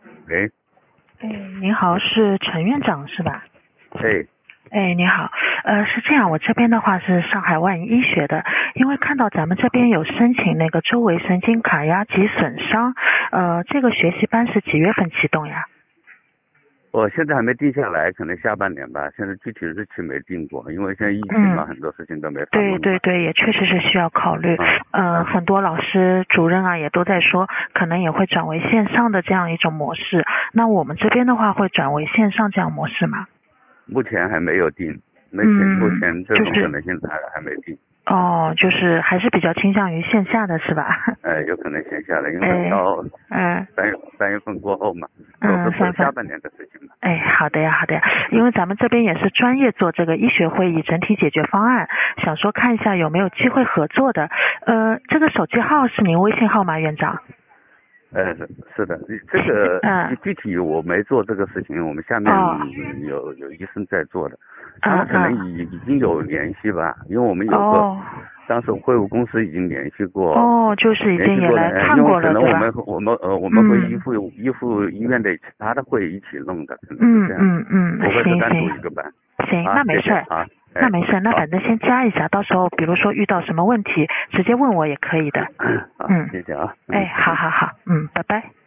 喂， 哎，您好，是陈院长是吧？ 哎， 哎，你好，是这样，我这边的话是上海万医学的，因为看到咱们这边有申请那个周围神经卡压及损伤，这个学习班是几月份启动呀？ 我现在还没定下来，可能下半年吧。现在具体日期没定过，因为现在疫情嘛，很多事情都没法弄嘛。 对对对，也确实是需要考虑。很多老师、主任啊也都在说，可能也会转为线上的这样一种模式。那我们这边的话会转为线上这样模式吗？ 目前还没有定，目前这种可能性还没定。 哦，就是还是比较倾向于线下的是吧？ 有可能线下的，因为到3月份过后嘛，都是下半年的事情嘛。 哎，好的呀，好的呀，因为咱们这边也是专业做这个医学会议整体解决方案，想说看一下有没有机会合作的。这个手机号是您微信号吗，院长？ 是的，这个具体我没做这个事情，我们下面有医生在做的，他们可能已经有联系吧，因为我们有个当时会务公司已经联系过， 就是已经也来看过了， 因为可能我们会依附医院的其他的会一起弄的，可能是这样，不会是单独一个班。 行，那没事啊， 那没事，那反正先加一下，到时候比如说遇到什么问题，直接问我也可以的。 好，谢谢啊。 哎，好，拜拜。